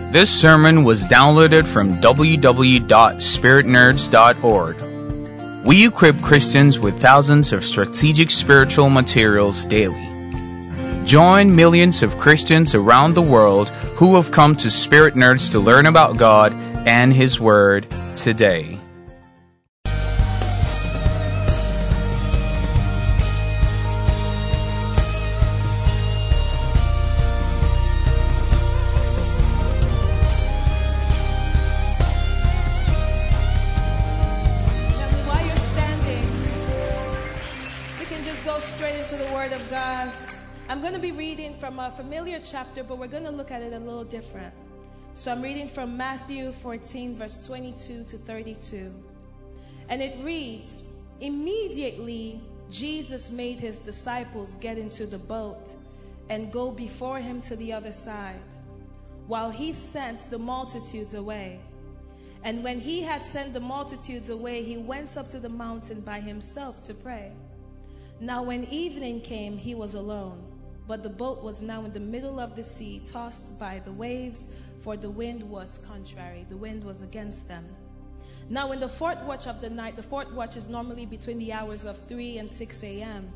This sermon was downloaded from www.spiritnerds.org. We equip Christians with thousands of strategic spiritual materials daily. Join millions of Christians around the world who have come to Spirit Nerds to learn about God and His Word today. I'm going to be reading from a familiar chapter, but we're going to look at it a little different. So I'm reading from Matthew 14, verse 22 to 32. And it reads, "Immediately Jesus made his disciples get into the boat and go before him to the other side, while he sent the multitudes away. And when he had sent the multitudes away, he went up to the mountain by himself to pray. Now when evening came, he was alone. But the boat was now in the middle of the sea, tossed by the waves, for the wind was contrary." The wind was against them. "Now in the fourth watch of the night," the fourth watch is normally between the hours of 3 and 6 a.m.,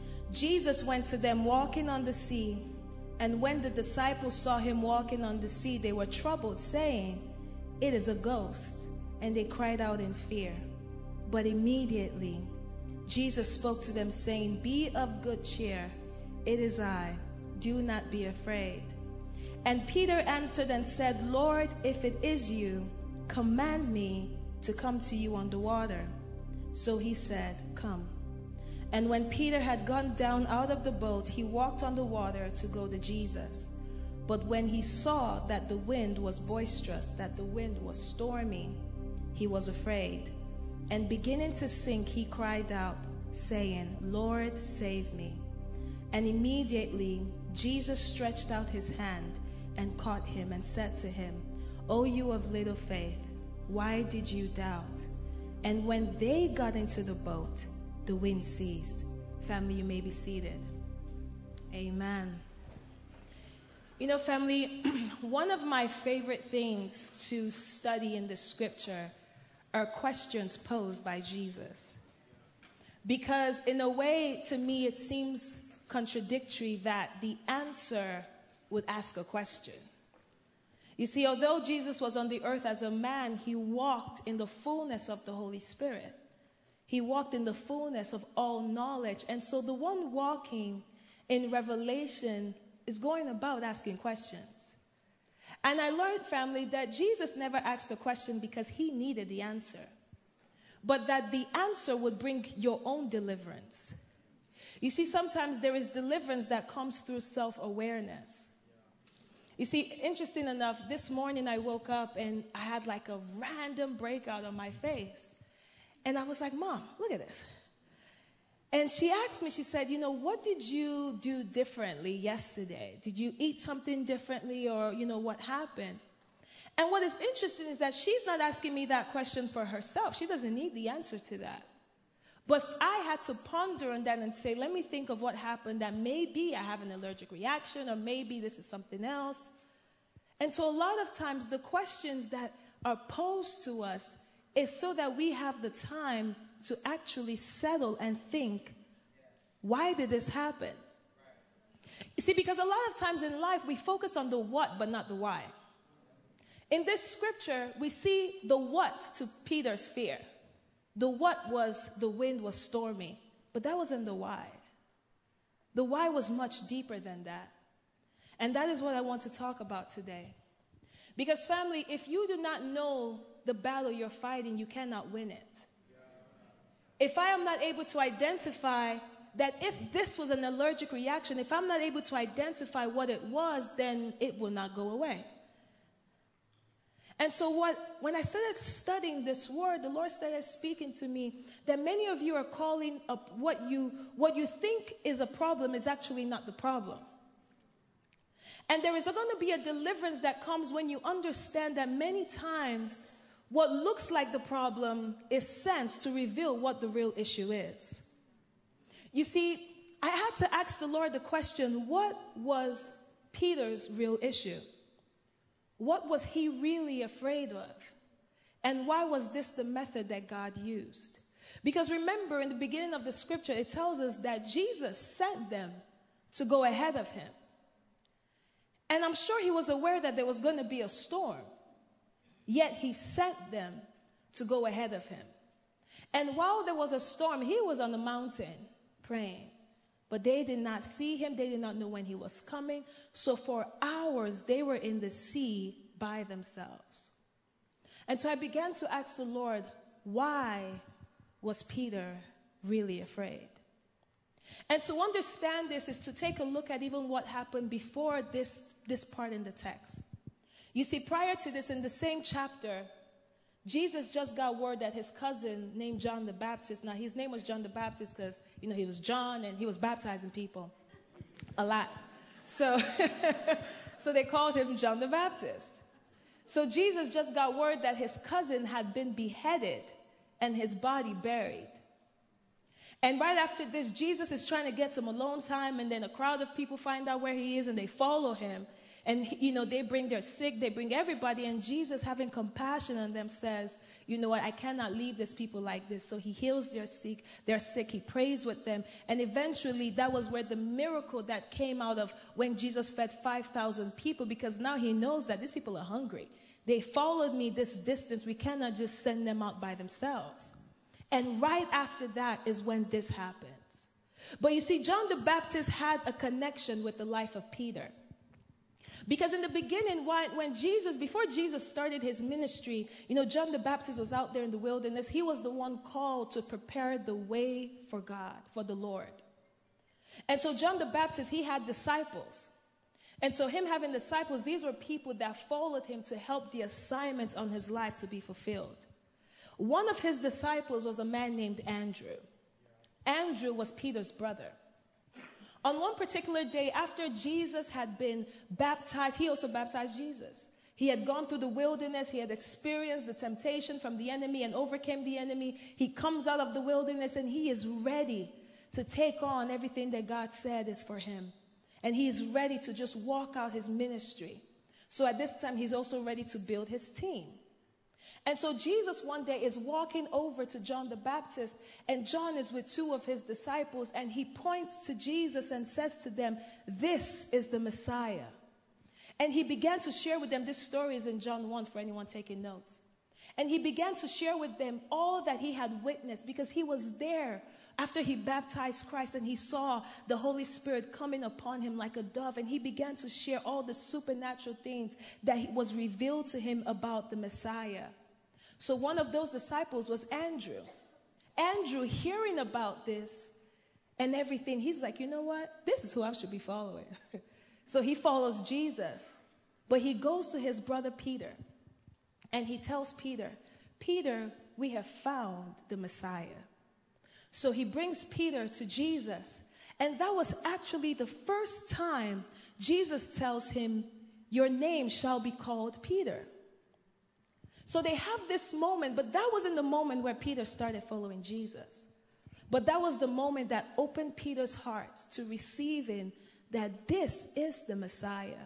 "Jesus went to them walking on the sea. And when the disciples saw him walking on the sea, they were troubled, saying, 'It is a ghost.' And they cried out in fear. But immediately Jesus spoke to them, saying, 'Be of good cheer. It is I. Do not be afraid.' And Peter answered and said, 'Lord, if it is you, command me to come to you on the water.' So he said, 'Come.' And when Peter had gone down out of the boat, he walked on the water to go to Jesus. But when he saw that the wind was boisterous, that the wind was stormy, he was afraid. And beginning to sink, he cried out, saying, 'Lord, save me.' And immediately Jesus stretched out his hand and caught him and said to him, 'O you of little faith, why did you doubt?' And when they got into the boat, the wind ceased." Family, you may be seated. Amen. You know, family, one of my favorite things to study in the scripture are questions posed by Jesus. Because in a way, to me, it seems contradictory that the answer would ask a question. You see, although Jesus was on the earth as a man, he walked in the fullness of the Holy Spirit. He walked in the fullness of all knowledge. And so the one walking in Revelation is going about asking questions. And I learned, family, that Jesus never asked a question because he needed the answer, but that the answer would bring your own deliverance. You see, sometimes there is deliverance that comes through self-awareness. You see, interesting enough, this morning I woke up and I had like a random breakout on my face. And I was like, "Mom, look at this." And she asked me, she said, "What did you do differently yesterday? Did you eat something differently, or, what happened?" And what is interesting is that she's not asking me that question for herself. She doesn't need the answer to that. But I had to ponder on that and say, let me think of what happened, that maybe I have an allergic reaction, or maybe this is something else. And so a lot of times the questions that are posed to us is so that we have the time to actually settle and think, why did this happen? You see, because a lot of times in life we focus on the what but not the why. In this scripture, we see the what to Peter's fear. The what was the wind was stormy, but that wasn't the why. The why was much deeper than that. And that is what I want to talk about today. Because family, if you do not know the battle you're fighting, you cannot win it. If I am not able to identify that if this was an allergic reaction, if I'm not able to identify what it was, then it will not go away. And so when I started studying this word, the Lord started speaking to me that many of you are calling up what you think is a problem is actually not the problem. And there is going to be a deliverance that comes when you understand that many times what looks like the problem is sent to reveal what the real issue is. You see, I had to ask the Lord the question, what was Peter's real issue? What was he really afraid of? And why was this the method that God used? Because remember, in the beginning of the scripture, it tells us that Jesus sent them to go ahead of him. And I'm sure he was aware that there was going to be a storm. Yet he sent them to go ahead of him. And while there was a storm, he was on the mountain praying. But they did not see him. They did not know when he was coming. So for hours, they were in the sea by themselves. And so I began to ask the Lord, why was Peter really afraid? And to understand this is to take a look at even what happened before this part in the text. You see, prior to this, in the same chapter, Jesus just got word that his cousin named John the Baptist. Now, his name was John the Baptist because, he was John and he was baptizing people a lot. So, so they called him John the Baptist. So Jesus just got word that his cousin had been beheaded and his body buried. And right after this, Jesus is trying to get some alone time, and then a crowd of people find out where he is and they follow him. And, they bring their sick, they bring everybody, and Jesus, having compassion on them, says, you know what, I cannot leave these people like this. So he heals their sick, he prays with them. And eventually, that was where the miracle that came out of when Jesus fed 5,000 people, because now he knows that these people are hungry. They followed me this distance. We cannot just send them out by themselves. And right after that is when this happens. But you see, John the Baptist had a connection with the life of Peter. Because in the beginning, before Jesus started his ministry, John the Baptist was out there in the wilderness. He was the one called to prepare the way for God, for the Lord. And so John the Baptist, he had disciples. And so him having disciples, these were people that followed him to help the assignments on his life to be fulfilled. One of his disciples was a man named Andrew. Andrew was Peter's brother. On one particular day, after Jesus had been baptized, he also baptized Jesus. He had gone through the wilderness. He had experienced the temptation from the enemy and overcame the enemy. He comes out of the wilderness and he is ready to take on everything that God said is for him. And he is ready to just walk out his ministry. So at this time, he's also ready to build his team. And so Jesus one day is walking over to John the Baptist, and John is with two of his disciples, and he points to Jesus and says to them, "This is the Messiah." And he began to share with them, this story is in John 1 for anyone taking notes. And he began to share with them all that he had witnessed, because he was there after he baptized Christ and he saw the Holy Spirit coming upon him like a dove. And he began to share all the supernatural things that was revealed to him about the Messiah. So one of those disciples was Andrew. Andrew, hearing about this and everything, he's like, you know what? This is who I should be following. So he follows Jesus. But he goes to his brother Peter. And he tells Peter, "Peter, we have found the Messiah." So he brings Peter to Jesus. And that was actually the first time Jesus tells him, "Your name shall be called Peter." So they have this moment, but that wasn't the moment where Peter started following Jesus. But that was the moment that opened Peter's heart to receiving that this is the Messiah.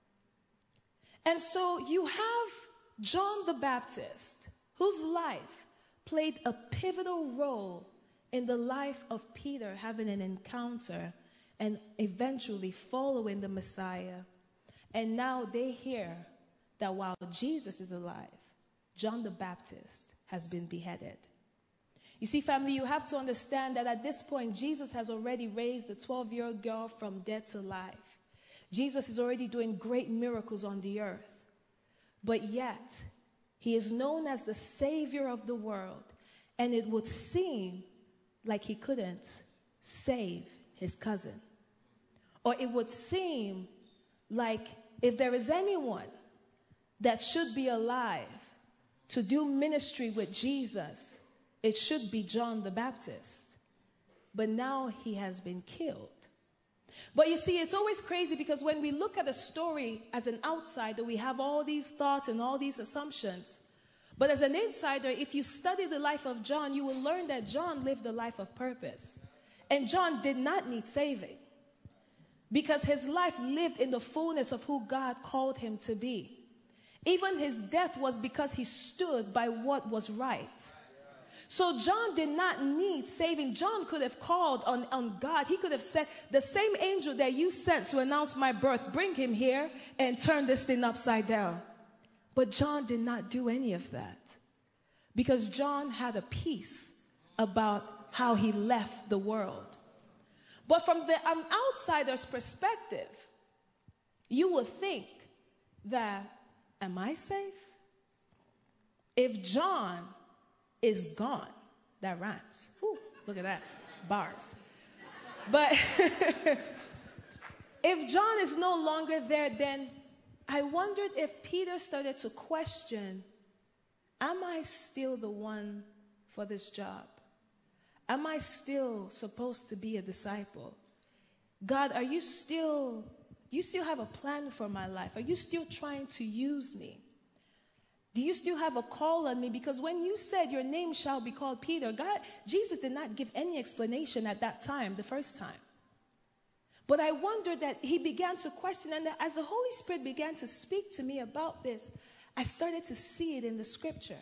And so you have John the Baptist, whose life played a pivotal role in the life of Peter having an encounter and eventually following the Messiah. And now they hear that while Jesus is alive, John the Baptist has been beheaded. You see, family, you have to understand that at this point, Jesus has already raised the 12-year-old girl from dead to life. Jesus is already doing great miracles on the earth. But yet, he is known as the Savior of the world. And it would seem like he couldn't save his cousin. Or it would seem like if there is anyone that should be alive to do ministry with Jesus, it should be John the Baptist. But now he has been killed. But you see, it's always crazy because when we look at a story as an outsider, we have all these thoughts and all these assumptions. But as an insider, if you study the life of John, you will learn that John lived a life of purpose. And John did not need saving because his life lived in the fullness of who God called him to be. Even his death was because he stood by what was right. So John did not need saving. John could have called on God. He could have said, the same angel that you sent to announce my birth, bring him here and turn this thing upside down. But John did not do any of that, because John had a peace about how he left the world. But from the outsider's perspective, you would think that, am I safe? If John is gone, that rhymes. Whew, look at that, bars. But if John is no longer there, then I wondered if Peter started to question, am I still the one for this job? Am I still supposed to be a disciple? God, do you still have a plan for my life? Are you still trying to use me? Do you still have a call on me? Because when you said your name shall be called Peter, Jesus did not give any explanation at that time, the first time. But I wondered that he began to question, and as the Holy Spirit began to speak to me about this, I started to see it in the scripture.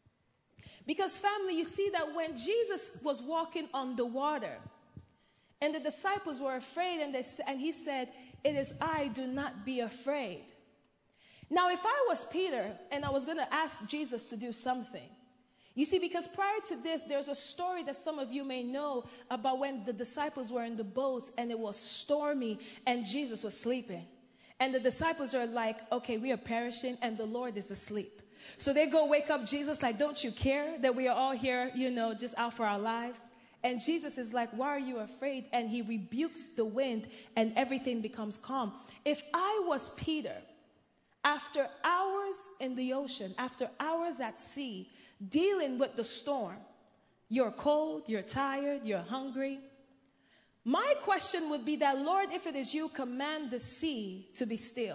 Because family, you see that when Jesus was walking on the water, and the disciples were afraid, and he said, it is I, do not be afraid. Now, if I was Peter and I was going to ask Jesus to do something, you see, because prior to this, there's a story that some of you may know about when the disciples were in the boat and it was stormy and Jesus was sleeping. And the disciples are like, okay, we are perishing and the Lord is asleep. So they go wake up Jesus like, don't you care that we are all here, just out for our lives? And Jesus is like, why are you afraid? And he rebukes the wind and everything becomes calm. If I was Peter, after hours in the ocean, after hours at sea, dealing with the storm, you're cold, you're tired, you're hungry. My question would be that, Lord, if it is you, command the sea to be still.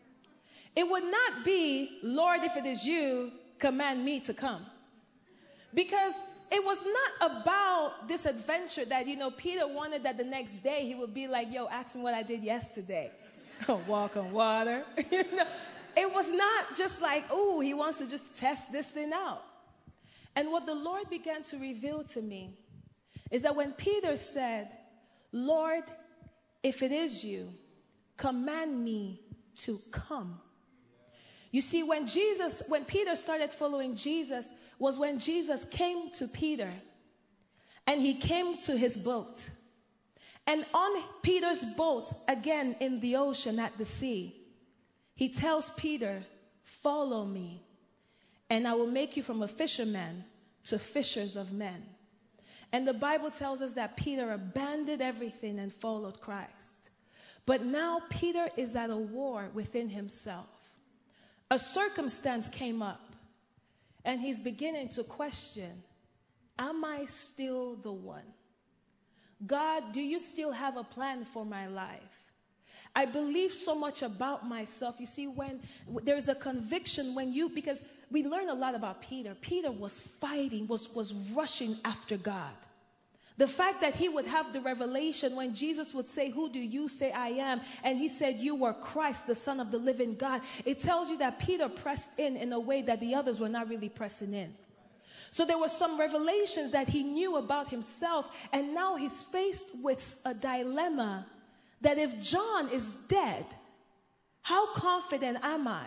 It would not be, Lord, if it is you, command me to come. Because it was not about this adventure that, Peter wanted that the next day he would be like, yo, ask me what I did yesterday. Walk on water. It was not just like, oh, he wants to just test this thing out. And what the Lord began to reveal to me is that when Peter said, Lord, if it is you, command me to come. You see, when Peter started following Jesus was when Jesus came to Peter and he came to his boat. And on Peter's boat, again in the ocean at the sea, he tells Peter, follow me, and I will make you from a fisherman to fishers of men. And the Bible tells us that Peter abandoned everything and followed Christ. But now Peter is at a war within himself. A circumstance came up, and he's beginning to question, am I still the one? God, do you still have a plan for my life? I believe so much about myself. You see, when there's a conviction because we learn a lot about Peter. Peter was fighting, was rushing after God. The fact that he would have the revelation when Jesus would say, who do you say I am? And he said, you were Christ, the Son of the living God. It tells you that Peter pressed in a way that the others were not really pressing in. So there were some revelations that he knew about himself. And now he's faced with a dilemma that if John is dead, how confident am I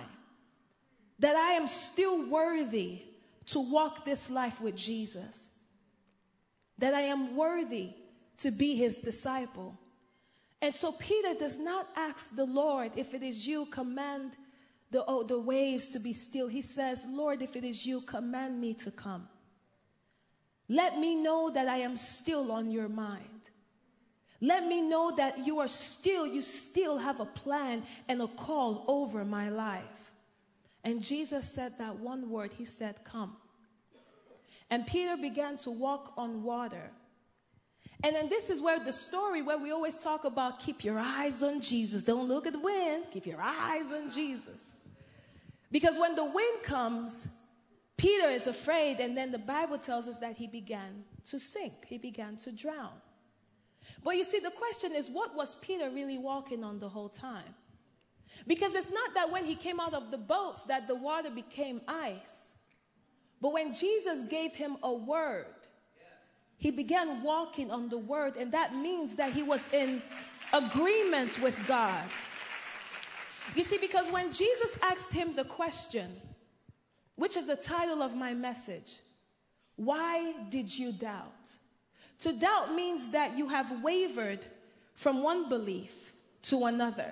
that I am still worthy to walk this life with Jesus? That I am worthy to be his disciple. And so Peter does not ask the Lord, if it is you, command the waves to be still. He says, Lord, if it is you, command me to come. Let me know that I am still on your mind. Let me know that you still have a plan and a call over my life. And Jesus said that one word. He said, come. And Peter began to walk on water. And then this is where the story where we always talk about keep your eyes on Jesus. Don't look at the wind. Keep your eyes on Jesus. Because when the wind comes, Peter is afraid. And then the Bible tells us that he began to sink. He began to drown. But you see, the question is, what was Peter really walking on the whole time? Because it's not that when he came out of the boats that the water became ice. But when Jesus gave him a word, he began walking on the word. And that means that he was in agreement with God. You see, because when Jesus asked him the question, which is the title of my message, why did you doubt? To doubt means that you have wavered from one belief to another.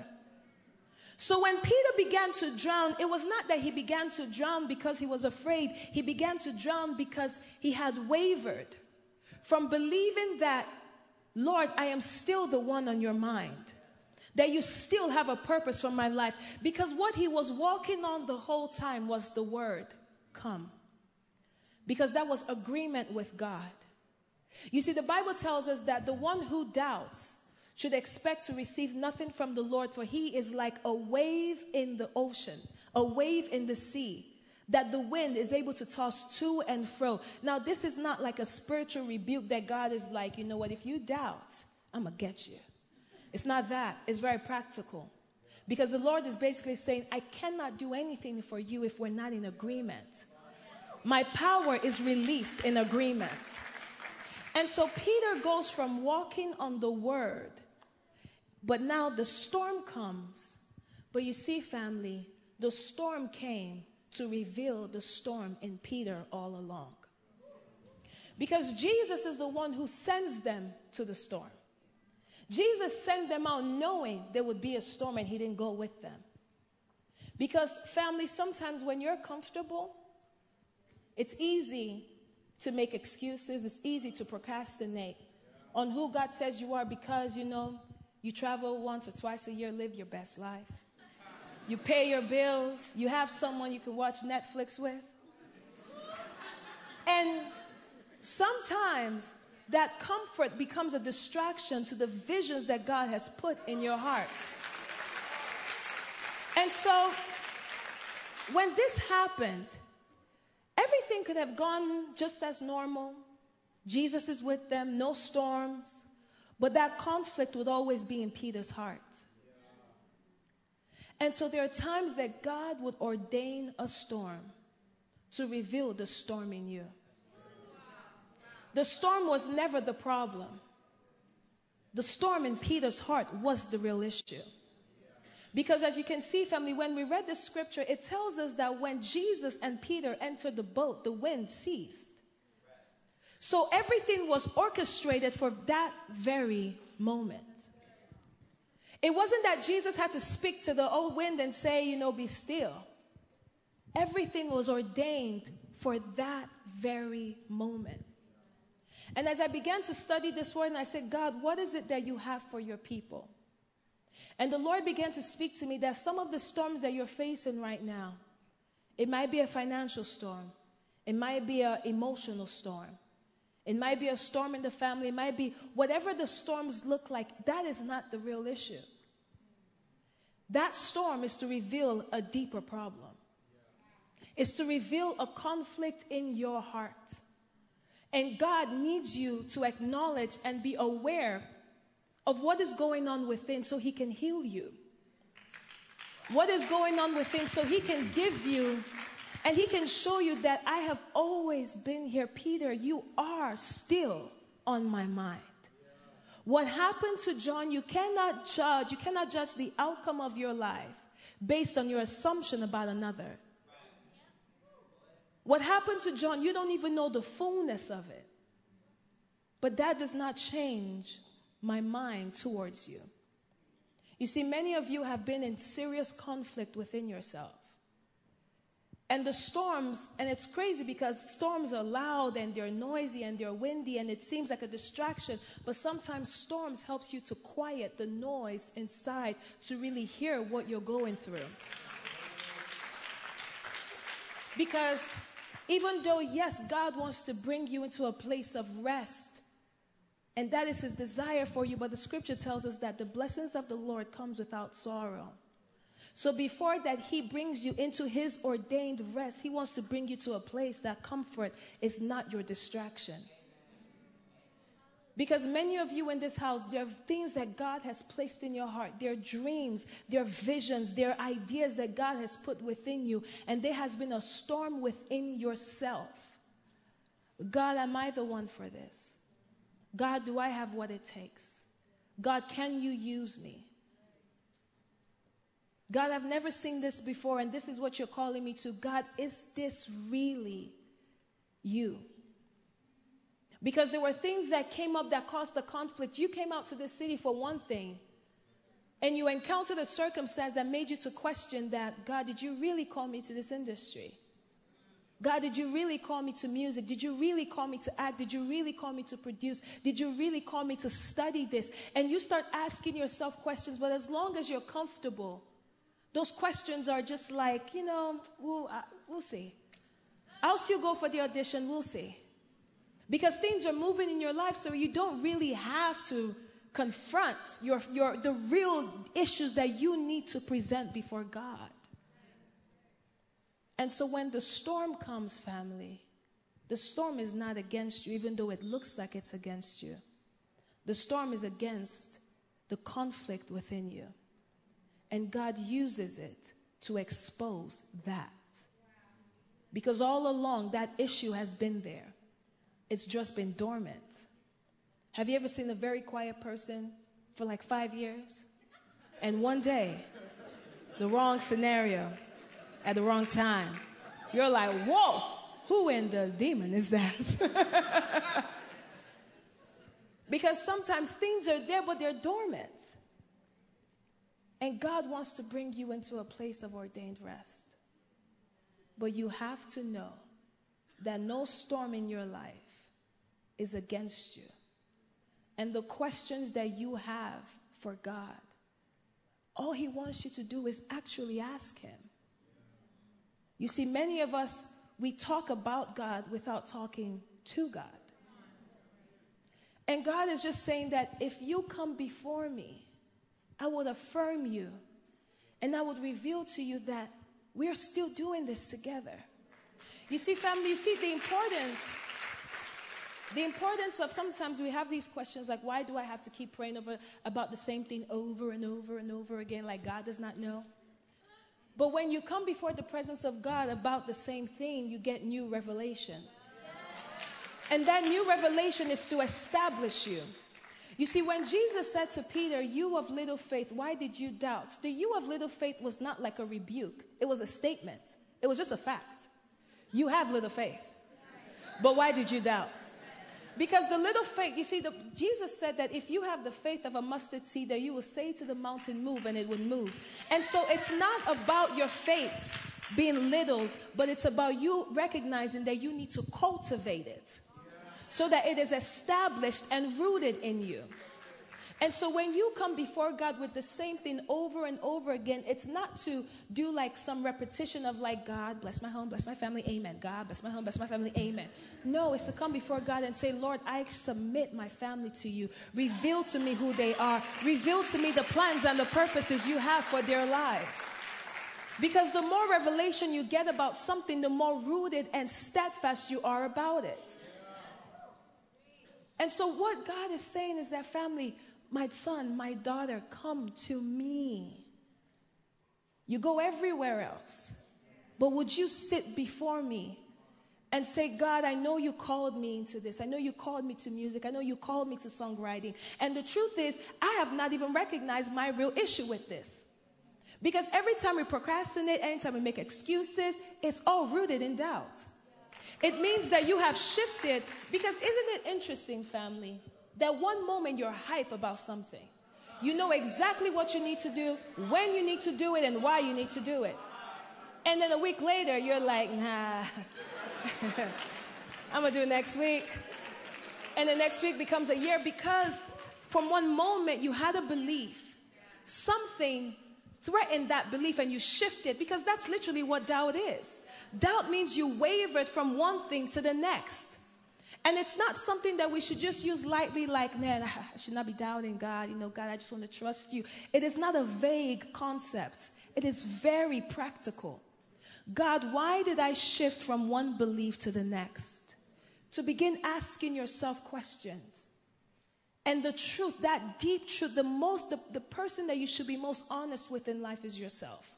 So when Peter began to drown, it was not that he began to drown because he was afraid. He began to drown because he had wavered from believing that, Lord, I am still the one on your mind, that you still have a purpose for my life. Because what he was walking on the whole time was the word, come. Because that was agreement with God. You see, the Bible tells us that the one who doubts should expect to receive nothing from the Lord, for he is like a wave in the ocean, a wave in the sea, that the wind is able to toss to and fro. Now, this is not like a spiritual rebuke that God is like, you know what, if you doubt, I'm going to get you. It's not that. It's very practical. Because the Lord is basically saying, I cannot do anything for you if we're not in agreement. My power is released in agreement. And so Peter goes from walking on the word, but now the storm comes. But you see, family, the storm came to reveal the storm in Peter all along. Because Jesus is the one who sends them to the storm. Jesus sent them out knowing there would be a storm, and he didn't go with them. Because, family, sometimes when you're comfortable, it's easy to make excuses. It's easy to procrastinate on who God says you are because, you know, you travel once or twice a year, live your best life. You pay your bills. You have someone you can watch Netflix with. And sometimes that comfort becomes a distraction to the visions that God has put in your heart. And so when this happened, everything could have gone just as normal. Jesus is with them, no storms. But that conflict would always be in Peter's heart. And so there are times that God would ordain a storm to reveal the storm in you. The storm was never the problem. The storm in Peter's heart was the real issue. Because as you can see, family, when we read the scripture, it tells us that when Jesus and Peter entered the boat, the wind ceased. So everything was orchestrated for that very moment. It wasn't that Jesus had to speak to the old wind and say, you know, be still. Everything was ordained for that very moment. And as I began to study this word, and I said, God, what is it that you have for your people? And the Lord began to speak to me that some of the storms that you're facing right now, it might be a financial storm. It might be an emotional storm. It might be a storm in the family. It might be whatever the storms look like. That is not the real issue. That storm is to reveal a deeper problem. It's to reveal a conflict in your heart. And God needs you to acknowledge and be aware of what is going on within so he can heal you. What is going on within so he can give you and he can show you that I have always been here. Peter, you are still on my mind. What happened to John, you cannot judge the outcome of your life based on your assumption about another. What happened to John, you don't even know the fullness of it. But that does not change my mind towards you. You see, many of you have been in serious conflict within yourself. And the storms, and it's crazy because storms are loud and they're noisy and they're windy and it seems like a distraction. But sometimes storms helps you to quiet the noise inside to really hear what you're going through. Because even though, yes, God wants to bring you into a place of rest, and that is his desire for you, but the scripture tells us that the blessings of the Lord comes without sorrow. So before that he brings you into his ordained rest, he wants to bring you to a place that comfort is not your distraction. Because many of you in this house, there are things that God has placed in your heart. There are dreams, there are visions, there are ideas that God has put within you. And there has been a storm within yourself. God, am I the one for this? God, do I have what it takes? God, can you use me? God, I've never seen this before, and this is what you're calling me to. God, is this really you? Because there were things that came up that caused the conflict. You came out to this city for one thing, and you encountered a circumstance that made you to question that, God, did you really call me to this industry? God, did you really call me to music? Did you really call me to act? Did you really call me to produce? Did you really call me to study this? And you start asking yourself questions, but as long as you're comfortable, those questions are just like, we'll see. I'll still go for the audition, we'll see. Because things are moving in your life, so you don't really have to confront the real issues that you need to present before God. And so when the storm comes, family, the storm is not against you, even though it looks like it's against you. The storm is against the conflict within you. And God uses it to expose that. Because all along, that issue has been there. It's just been dormant. Have you ever seen a very quiet person for like 5 years? And one day, the wrong scenario at the wrong time. You're like, whoa, who in the demon is that? Because sometimes things are there, but they're dormant. And God wants to bring you into a place of ordained rest. But you have to know that no storm in your life is against you. And the questions that you have for God, all he wants you to do is actually ask him. You see, many of us, we talk about God without talking to God. And God is just saying that if you come before me, I would affirm you, and I would reveal to you that we are still doing this together. You see, family, you see the importance of sometimes we have these questions like, why do I have to keep praying about the same thing over and over and over again, like God does not know? But when you come before the presence of God about the same thing, you get new revelation. And that new revelation is to establish you. You see, when Jesus said to Peter, you of little faith, why did you doubt? The you of little faith was not like a rebuke. It was a statement. It was just a fact. You have little faith. But why did you doubt? Because the little faith, you see, Jesus said that if you have the faith of a mustard seed, that you will say to the mountain, move, and it would move. And so it's not about your faith being little, but it's about you recognizing that you need to cultivate it so that it is established and rooted in you. And so when you come before God with the same thing over and over again, it's not to do like some repetition of like, God, bless my home, bless my family, amen. God, bless my home, bless my family, amen. No, it's to come before God and say, Lord, I submit my family to you. Reveal to me who they are. Reveal to me the plans and the purposes you have for their lives. Because the more revelation you get about something, the more rooted and steadfast you are about it. And so what God is saying is that, family, my son, my daughter, come to me. You go everywhere else. But would you sit before me and say, God, I know you called me into this. I know you called me to music. I know you called me to songwriting. And the truth is, I have not even recognized my real issue with this. Because every time we procrastinate, anytime we make excuses, it's all rooted in doubt. It means that you have shifted. Because isn't it interesting, family, that one moment you're hype about something. You know exactly what you need to do, when you need to do it, and why you need to do it. And then a week later, you're like, nah, I'm going to do it next week. And the next week becomes a year because from one moment you had a belief. Something threatened that belief and you shifted, because that's literally what doubt is. Doubt means you wavered from one thing to the next. And it's not something that we should just use lightly like, man, I should not be doubting God. You know, God, I just want to trust you. It is not a vague concept. It is very practical. God, why did I shift from one belief to the next? To begin asking yourself questions. And the truth, that deep truth, the person that you should be most honest with in life is yourself.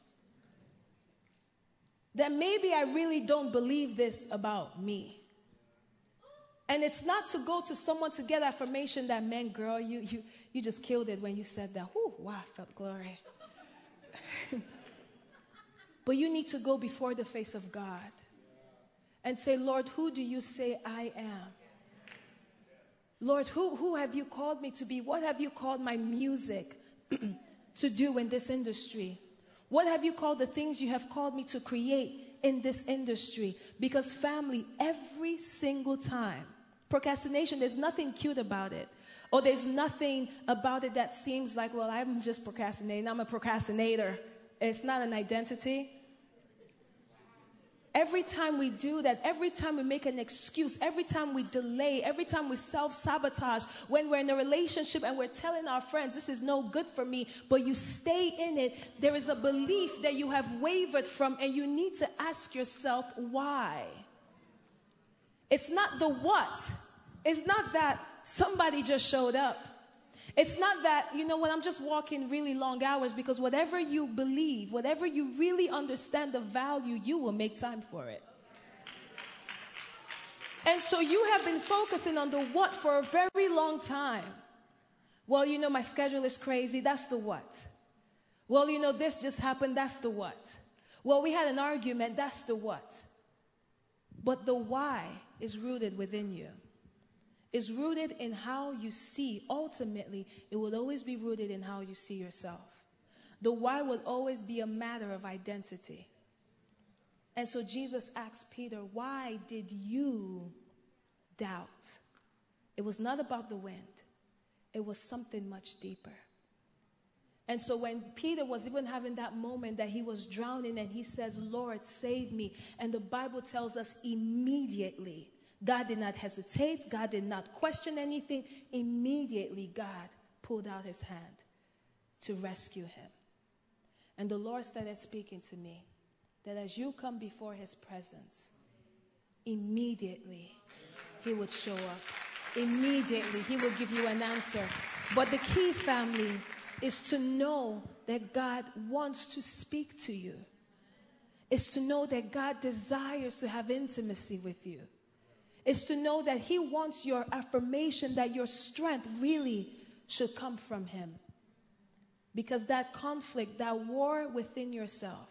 That maybe I really don't believe this about me. And it's not to go to someone to get affirmation that, man, girl, you just killed it when you said that. Whew, wow, I felt glory. But you need to go before the face of God and say, Lord, who do you say I am? Lord, who have you called me to be? What have you called my music to do in this industry? What have you called the things you have called me to create in this industry? Because family, every single time, procrastination, there's nothing cute about it. Or there's nothing about it that seems like, well, I'm just procrastinating. I'm a procrastinator. It's not an identity. Every time we do that, every time we make an excuse, every time we delay, every time we self-sabotage, when we're in a relationship and we're telling our friends, this is no good for me, but you stay in it, there is a belief that you have wavered from, and you need to ask yourself why. It's not the what. It's not that somebody just showed up. It's not that, you know what, I'm just walking really long hours, because whatever you believe, whatever you really understand the value, you will make time for it. And so you have been focusing on the what for a very long time. Well, you know, my schedule is crazy. That's the what. Well, you know, this just happened. That's the what. Well, we had an argument. That's the what. But the why is rooted within you. Is rooted in how you see. Ultimately, it will always be rooted in how you see yourself. The why will always be a matter of identity. And so Jesus asked Peter, why did you doubt? It was not about the wind. It was something much deeper. And so when Peter was even having that moment that he was drowning and he says, Lord, save me. And the Bible tells us immediately, God did not hesitate. God did not question anything. Immediately, God pulled out his hand to rescue him. And the Lord started speaking to me that as you come before his presence, immediately he would show up. Immediately he will give you an answer. But the key, family, is to know that God wants to speak to you. Is to know that God desires to have intimacy with you. Is to know that he wants your affirmation, that your strength really should come from him. Because that conflict, that war within yourself,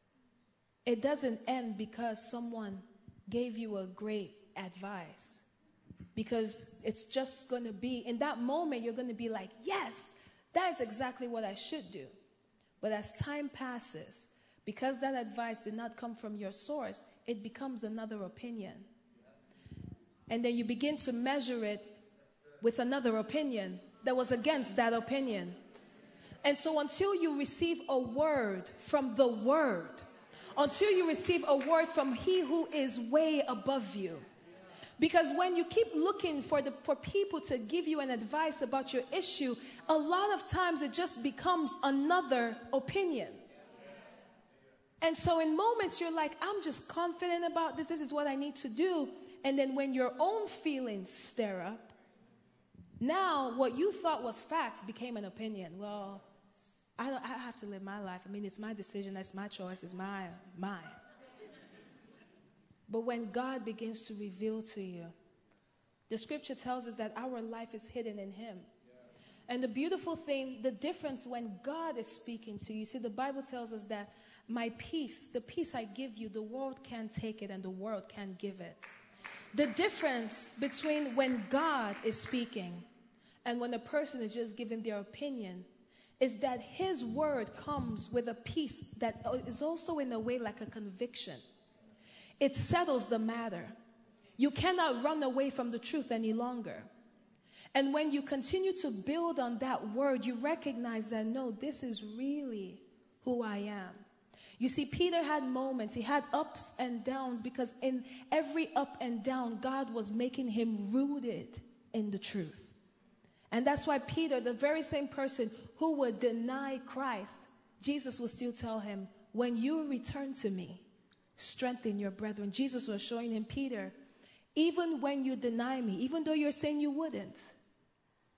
it doesn't end because someone gave you a great advice. Because it's just going to be, in that moment, you're going to be like, yes, that is exactly what I should do. But as time passes, because that advice did not come from your source, it becomes another opinion. And then you begin to measure it with another opinion that was against that opinion. And so until you receive a word from the word, until you receive a word from he who is way above you. Because when you keep looking for people to give you an advice about your issue, a lot of times it just becomes another opinion. And so in moments you're like, I'm just confident about this. This is what I need to do. And then when your own feelings stir up, now what you thought was facts became an opinion. Well, I have to live my life. I mean, it's my decision. That's my choice. It's mine. But when God begins to reveal to you, the scripture tells us that our life is hidden in him. And the beautiful thing, the difference when God is speaking to you, see, the Bible tells us that my peace, the peace I give you, the world can't take it and the world can't give it. The difference between when God is speaking and when a person is just giving their opinion is that his word comes with a peace that is also in a way like a conviction. It settles the matter. You cannot run away from the truth any longer. And when you continue to build on that word, you recognize that, no, this is really who I am. You see, Peter had moments, he had ups and downs, because in every up and down, God was making him rooted in the truth. And that's why Peter, the very same person who would deny Christ, Jesus will still tell him, when you return to me, strengthen your brethren. Jesus was showing him, Peter, even when you deny me, even though you're saying you wouldn't,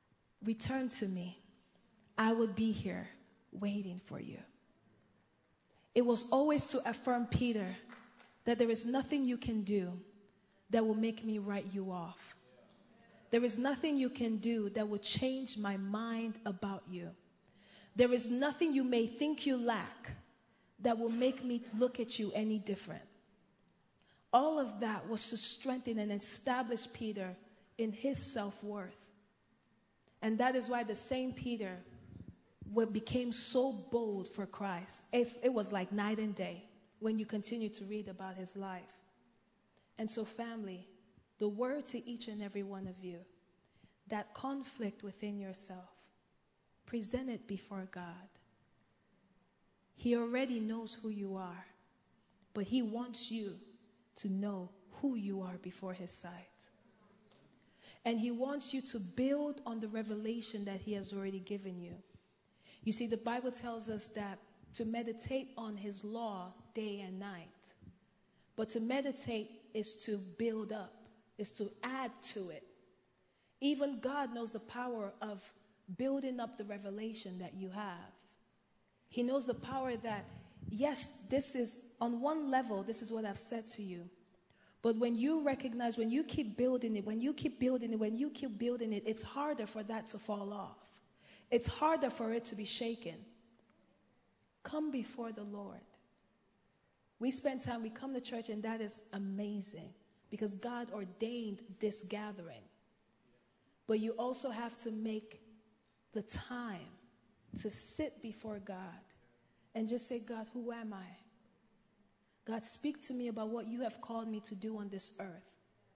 return to me. I would be here waiting for you. It was always to affirm Peter that there is nothing you can do that will make me write you off. There is nothing you can do that will change my mind about you. There is nothing you may think you lack that will make me look at you any different. All of that was to strengthen and establish Peter in his self-worth. And that is why the same Peter became so bold for Christ. It was like night and day when you continue to read about his life. And so, family, the word to each and every one of you, that conflict within yourself, present it before God. He already knows who you are, but he wants you to know who you are before his sight. And he wants you to build on the revelation that he has already given you. You see, the Bible tells us that to meditate on his law day and night. But to meditate is to build up, is to add to it. Even God knows the power of building up the revelation that you have. He knows the power that, yes, this is, on one level, this is what I've said to you. But when you recognize, when you keep building it, when you keep building it, when you keep building it, it's harder for that to fall off. It's harder for it to be shaken. Come before the Lord. We spend time, we come to church, and that is amazing because God ordained this gathering. But you also have to make the time to sit before God and just say, God, who am I? God, speak to me about what you have called me to do on this earth.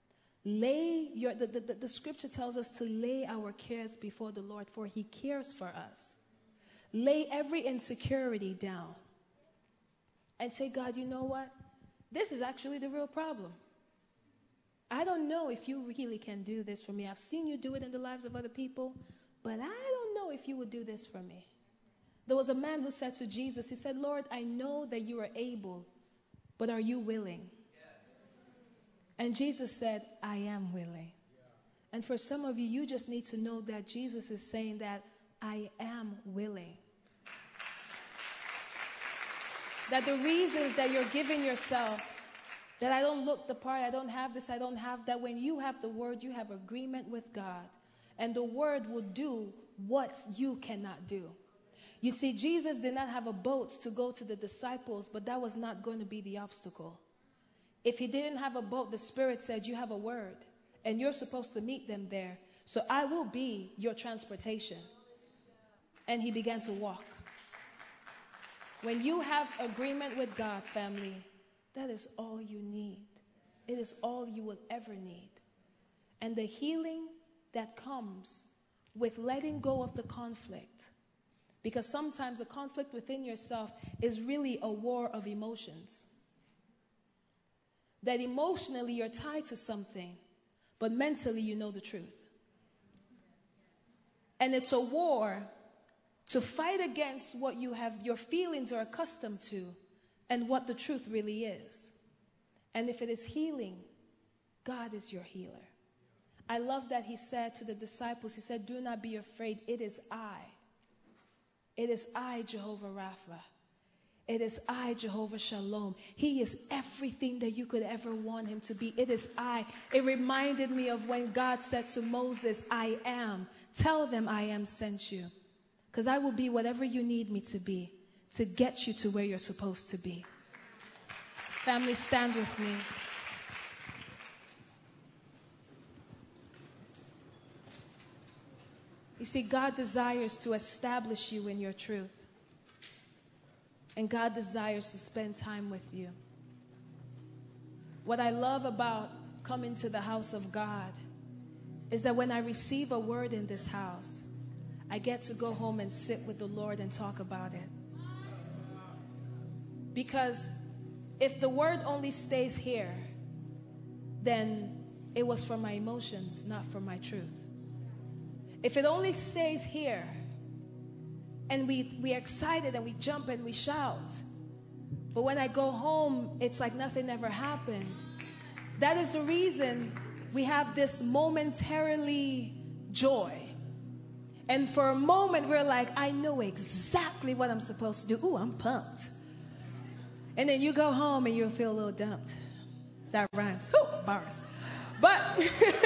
The scripture tells us to lay our cares before the Lord, for he cares for us. Lay every insecurity down and say, God, you know what? This is actually the real problem. I don't know if you really can do this for me. I've seen you do it in the lives of other people, but I don't know if you would do this for me. There was a man who said to Jesus, he said, Lord, I know that you are able, but are you willing? And Jesus said, I am willing. And for some of you, you just need to know that Jesus is saying that I am willing. That the reasons that you're giving yourself, that I don't look the part, I don't have this, I don't have that. When you have the word, you have agreement with God. And the word will do what you cannot do. You see, Jesus did not have a boat to go to the disciples, but that was not going to be the obstacle. If he didn't have a boat, the Spirit said, you have a word, and you're supposed to meet them there. So I will be your transportation. And he began to walk. When you have agreement with God, family, that is all you need. It is all you will ever need. And the healing that comes with letting go of the conflict, because sometimes the conflict within yourself is really a war of emotions. That emotionally you're tied to something, but mentally you know the truth. And it's a war to fight against what you have, your feelings are accustomed to, and what the truth really is. And if it is healing, God is your healer. I love that he said to the disciples, he said, do not be afraid, it is I. It is I, Jehovah Rapha. It is I, Jehovah Shalom. He is everything that you could ever want him to be. It is I. It reminded me of when God said to Moses, I am. Tell them I am sent you. Because I will be whatever you need me to be to get you to where you're supposed to be. Family, stand with me. You see, God desires to establish you in your truth. And God desires to spend time with you. What I love about coming to the house of God is that when I receive a word in this house, I get to go home and sit with the Lord and talk about it. Because if the word only stays here, then it was for my emotions, not for my truth. If it only stays here, and we're excited and we jump and we shout, but when I go home, it's like nothing ever happened. That is the reason we have this momentarily joy. And for a moment, we're like, I know exactly what I'm supposed to do. Ooh, I'm pumped. And then you go home and you'll feel a little dumped. That rhymes. Ooh, bars. But,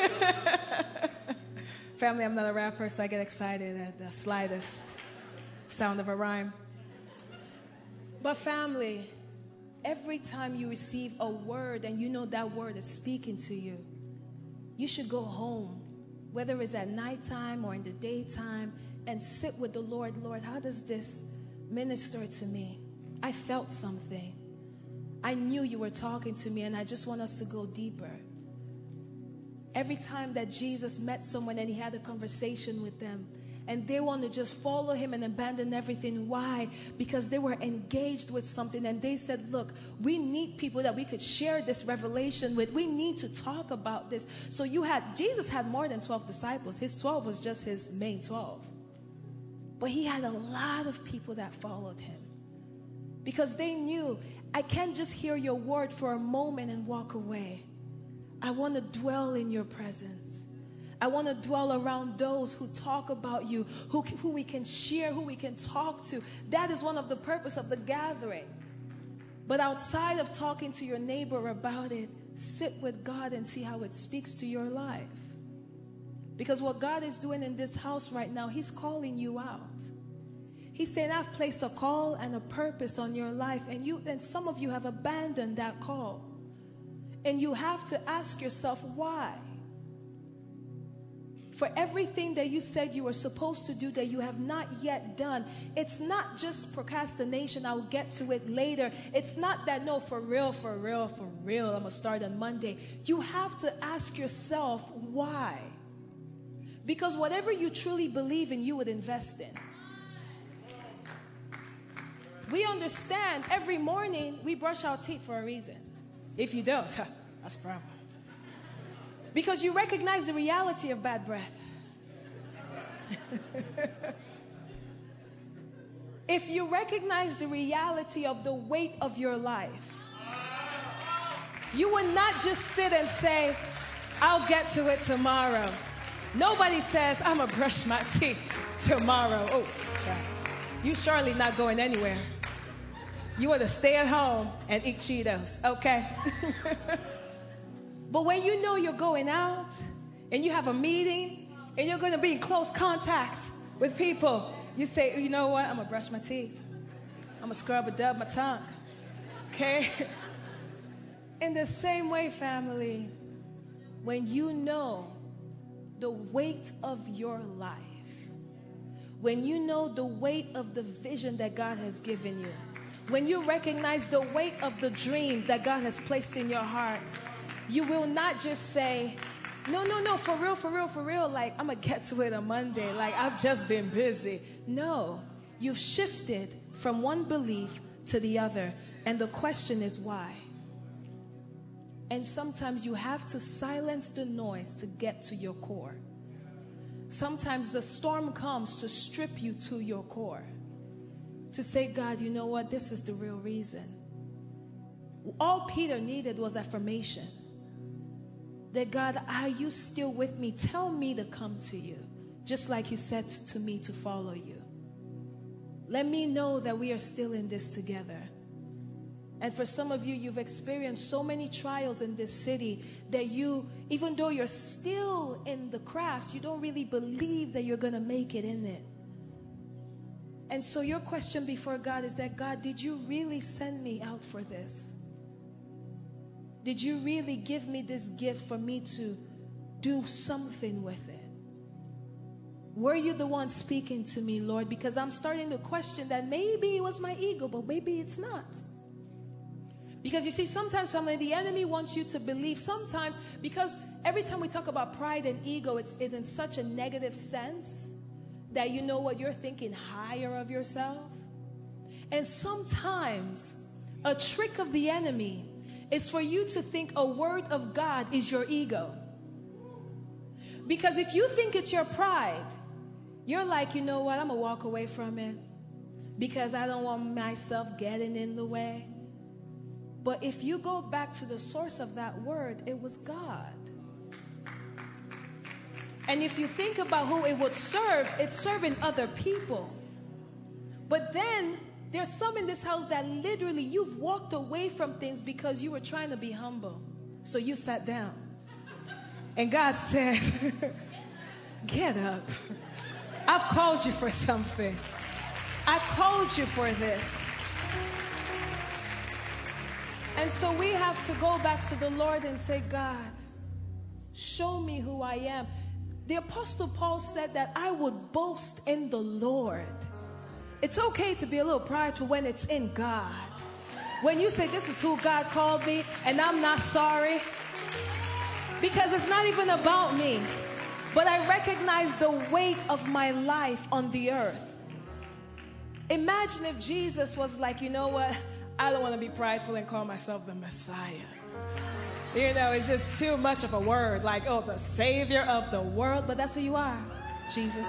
family, I'm not a rapper, so I get excited at the slightest sound of a rhyme. But family, every time you receive a word and you know that word is speaking to you, you should go home, whether it's at nighttime or in the daytime, and sit with the Lord. Lord, how does this minister to me? I felt something. I knew you were talking to me, and I just want us to go deeper. Every time that Jesus met someone and he had a conversation with them, and they want to just follow him and abandon everything. Why? Because they were engaged with something, and they said, look, we need people that we could share this revelation with. We need to talk about this. So Jesus had more than 12 disciples. His 12 was just his main 12. But he had a lot of people that followed him, because they knew, I can't just hear your word for a moment and walk away. I want to dwell in your presence. I want to dwell around those who talk about you, who we can share, who we can talk to. That is one of the purpose of the gathering. But outside of talking to your neighbor about it, sit with God and see how it speaks to your life. Because what God is doing in this house right now, he's calling you out. He's saying, I've placed a call and a purpose on your life, and some of you have abandoned that call. And you have to ask yourself, why? For everything that you said you were supposed to do that you have not yet done, it's not just procrastination, I'll get to it later. It's not that, no, for real, I'm going to start on Monday. You have to ask yourself, why? Because whatever you truly believe in, you would invest in. We understand every morning we brush our teeth for a reason. If you don't, that's a problem. Because you recognize the reality of bad breath. If you recognize the reality of the weight of your life, you would not just sit and say, I'll get to it tomorrow. Nobody says, I'm going to brush my teeth tomorrow. Oh, child. You surely not going anywhere. You want to stay at home and eat Cheetos, okay? But when you know you're going out and you have a meeting and you're going to be in close contact with people, you say, you know what? I'm going to brush my teeth. I'm going to scrub and dub my tongue. Okay? In the same way, family, when you know the weight of your life, when you know the weight of the vision that God has given you, when you recognize the weight of the dream that God has placed in your heart, you will not just say, no, for real, like, I'm going to get to it on Monday, like, I've just been busy. No, you've shifted from one belief to the other, and the question is why? And sometimes you have to silence the noise to get to your core. Sometimes the storm comes to strip you to your core, to say, God, you know what, this is the real reason. All Peter needed was affirmation. That, God, are you still with me? Tell me to come to you, just like you said to me to follow you. Let me know that we are still in this together. And for some of you, you've experienced so many trials in this city that you, even though you're still in the crafts, you don't really believe that you're going to make it in it. And so your question before God is that, God, did you really send me out for this? Did you really give me this gift for me to do something with it? Were you the one speaking to me, Lord? Because I'm starting to question that maybe it was my ego, but maybe it's not. Because you see, sometimes the enemy wants you to believe, sometimes, because every time we talk about pride and ego, it's in such a negative sense that you know what, you're thinking higher of yourself. And sometimes a trick of the enemy is for you to think a word of God is your ego. Because if you think it's your pride, you're like, you know what, I'm going to walk away from it because I don't want myself getting in the way. But if you go back to the source of that word, it was God. And if you think about who it would serve, it's serving other people. But then there's some in this house that literally you've walked away from things because you were trying to be humble. So you sat down. And God said, get up. I've called you for something. I called you for this. And so we have to go back to the Lord and say, God, show me who I am. The Apostle Paul said that I would boast in the Lord. It's okay to be a little prideful when it's in God. When you say, this is who God called me, and I'm not sorry, because it's not even about me, but I recognize the weight of my life on the earth. Imagine if Jesus was like, you know what? I don't want to be prideful and call myself the Messiah. You know, it's just too much of a word, like, oh, the Savior of the world. But that's who you are, Jesus.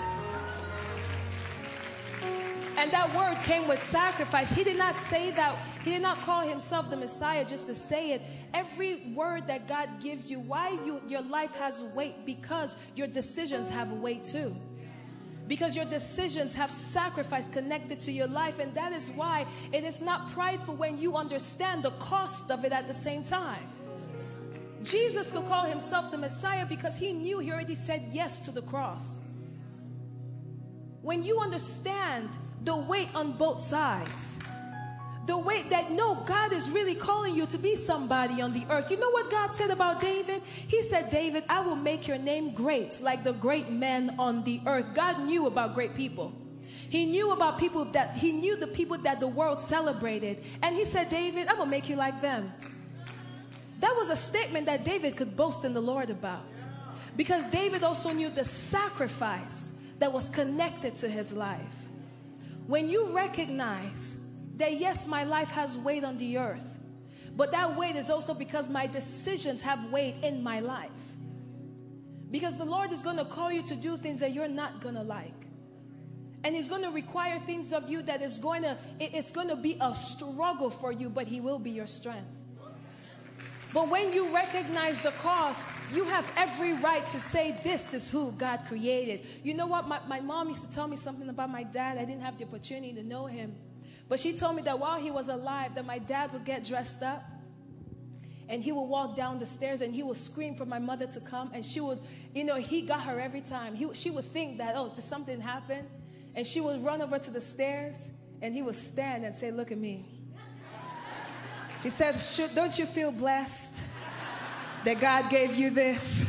And that word came with sacrifice. He did not say that. He did not call himself the Messiah just to say it. Every word that God gives you, why your life has weight? Because your decisions have weight too. Because your decisions have sacrifice connected to your life. And that is why it is not prideful when you understand the cost of it at the same time. Jesus could call himself the Messiah because he knew he already said yes to the cross. When you understand the weight on both sides, the weight that, no, God is really calling you to be somebody on the earth. You know what God said about David? He said, David, I will make your name great like the great men on the earth. God knew about great people. He knew about people that, he knew the people that the world celebrated. And he said, David, I'm going to make you like them. That was a statement that David could boast in the Lord about. Because David also knew the sacrifice that was connected to his life. When you recognize that, yes, my life has weight on the earth, but that weight is also because my decisions have weight in my life. Because the Lord is going to call you to do things that you're not going to like. And he's going to require things of you that is going to be a struggle for you, but he will be your strength. But when you recognize the cost, you have every right to say, this is who God created. You know what? My mom used to tell me something about my dad. I didn't have the opportunity to know him. But she told me that while he was alive, that my dad would get dressed up and he would walk down the stairs and he would scream for my mother to come. And she would, you know, he got her every time. She would think that, oh, did something happen? And she would run over to the stairs and he would stand and say, look at me. He said, don't you feel blessed that God gave you this?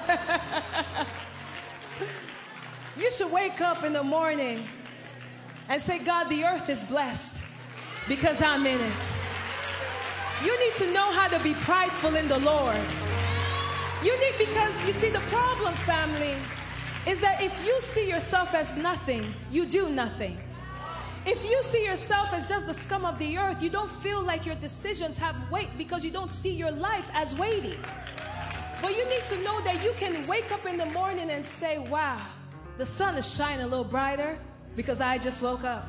You should wake up in the morning and say, God, the earth is blessed because I'm in it. You need to know how to be prideful in the Lord. Because you see, the problem, family, is that if you see yourself as nothing, you do nothing. If you see yourself as just the scum of the earth, you don't feel like your decisions have weight because you don't see your life as weighty. But you need to know that you can wake up in the morning and say, wow, the sun is shining a little brighter because I just woke up.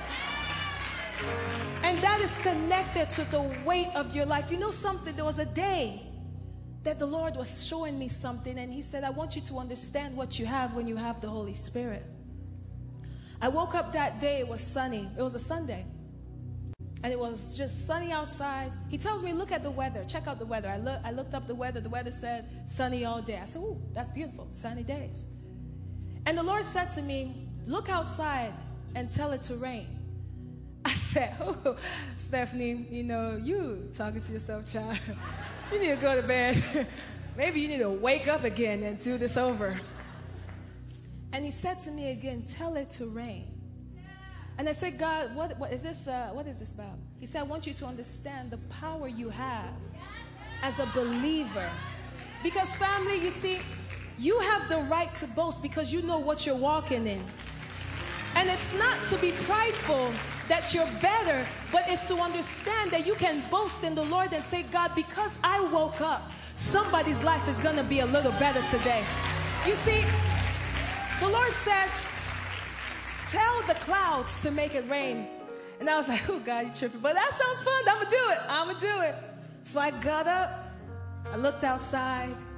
And that is connected to the weight of your life. You know something? There was a day that the Lord was showing me something, and he said, I want you to understand what you have when you have the Holy Spirit. I woke up that day, it was sunny. It was a Sunday. And it was just sunny outside. He tells me, look at the weather. Check out the weather. I looked up the weather. The weather said sunny all day. I said, ooh, that's beautiful. Sunny days. And the Lord said to me, look outside and tell it to rain. I said, oh, Stephanie, you know, you talking to yourself, child. You need to go to bed. Maybe you need to wake up again and do this over. And he said to me again, tell it to rain. And I said, God, what is this about? He said, I want you to understand the power you have as a believer. Because family, you see, you have the right to boast because you know what you're walking in. And it's not to be prideful that you're better, but it's to understand that you can boast in the Lord and say, God, because I woke up, somebody's life is going to be a little better today. You see, the Lord said, tell the clouds to make it rain. And I was like, oh, God, you're tripping. But that sounds fun. I'm going to do it. So I got up. I looked outside.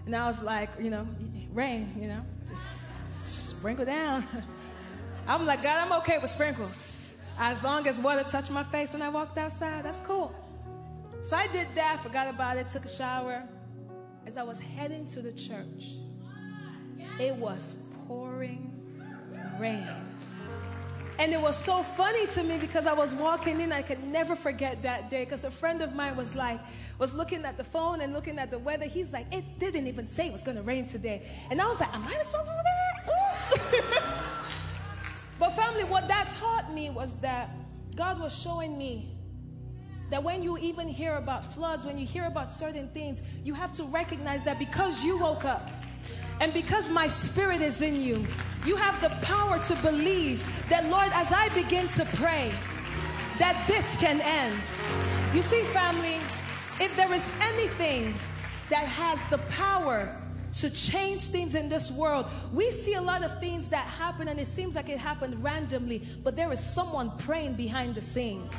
And I was like, rain, just sprinkle down. I'm like, God, I'm okay with sprinkles. As long as water touched my face when I walked outside, that's cool. So I did that, forgot about it, took a shower. As I was heading to the church, it was pouring rain. And it was so funny to me because I was walking in. I could never forget that day because a friend of mine was looking at the phone and looking at the weather. He's like, it didn't even say it was going to rain today. And I was like, am I responsible for that? But family, what that taught me was that God was showing me that when you even hear about floods, when you hear about certain things, you have to recognize that because you woke up and because my spirit is in you, you have the power to believe that, Lord, as I begin to pray, that this can end. You see, family, if there is anything that has the power to change things in this world, we see a lot of things that happen and it seems like it happened randomly, but there is someone praying behind the scenes.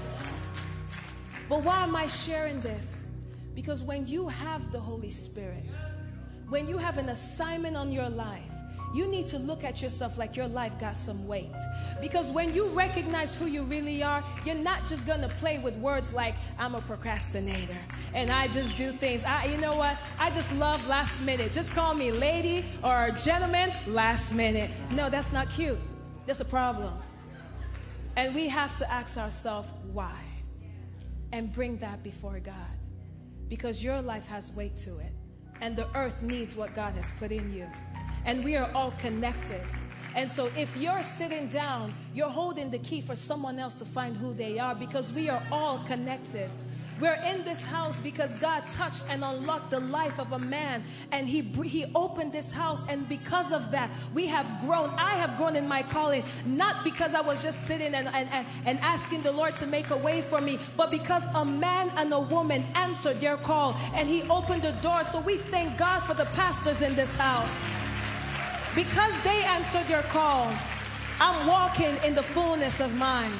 But why am I sharing this? Because when you have the Holy Spirit, when you have an assignment on your life, you need to look at yourself like your life got some weight. Because when you recognize who you really are, you're not just going to play with words like, I'm a procrastinator and I just do things. You know what? I just love last minute. Just call me lady or gentleman last minute. No, that's not cute. That's a problem. And we have to ask ourselves why and bring that before God. Because your life has weight to it. And the earth needs what God has put in you. And we are all connected. And so if you're sitting down, you're holding the key for someone else to find who they are, because we are all connected. We're in this house because God touched and unlocked the life of a man, and he opened this house, and because of that we have grown. I have grown in my calling, not because I was just sitting and asking the Lord to make a way for me, but because a man and a woman answered their call and he opened the door. So we thank God for the pastors in this house. Because they answered your call, I'm walking in the fullness of mine.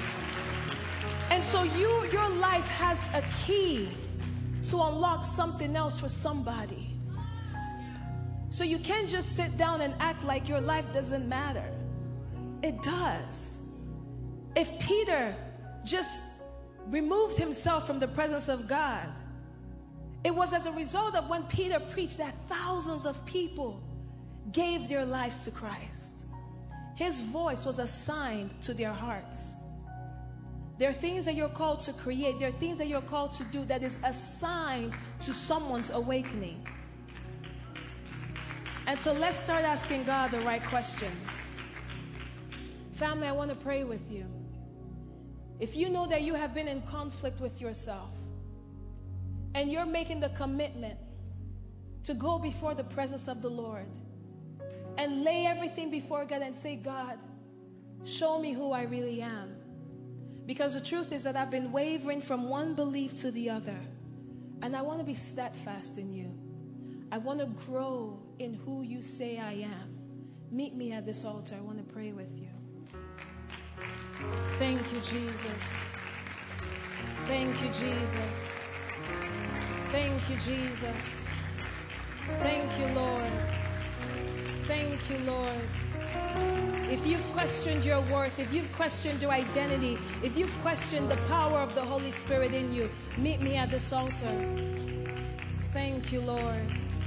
And so your life has a key to unlock something else for somebody. So you can't just sit down and act like your life doesn't matter. It does. If Peter just removed himself from the presence of God, it was as a result of when Peter preached that thousands of people gave their lives to Christ. His voice was assigned to their hearts. There are things that you're called to create. There are things that you're called to do that is assigned to someone's awakening. And so let's start asking God the right questions. Family, I want to pray with you. If you know that you have been in conflict with yourself and you're making the commitment to go before the presence of the Lord and lay everything before God and say, God, show me who I really am. Because the truth is that I've been wavering from one belief to the other. And I want to be steadfast in you. I want to grow in who you say I am. Meet me at this altar. I want to pray with you. Thank you, Jesus. Thank you, Jesus. Thank you, Jesus. Thank you, Lord. Thank you, Lord. If you've questioned your worth, if you've questioned your identity, if you've questioned the power of the Holy Spirit in you, meet me at this altar. Thank you, Lord.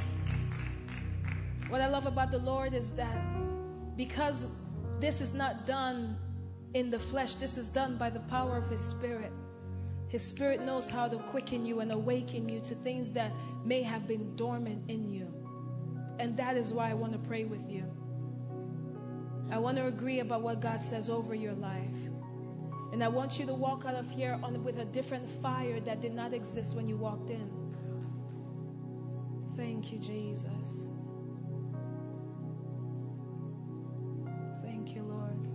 What I love about the Lord is that because this is not done in the flesh, this is done by the power of His Spirit. His Spirit knows how to quicken you and awaken you to things that may have been dormant in you. And that is why I want to pray with you. I want to agree about what God says over your life. And I want you to walk out of here with a different fire that did not exist when you walked in. Thank you, Jesus. Thank you, Lord.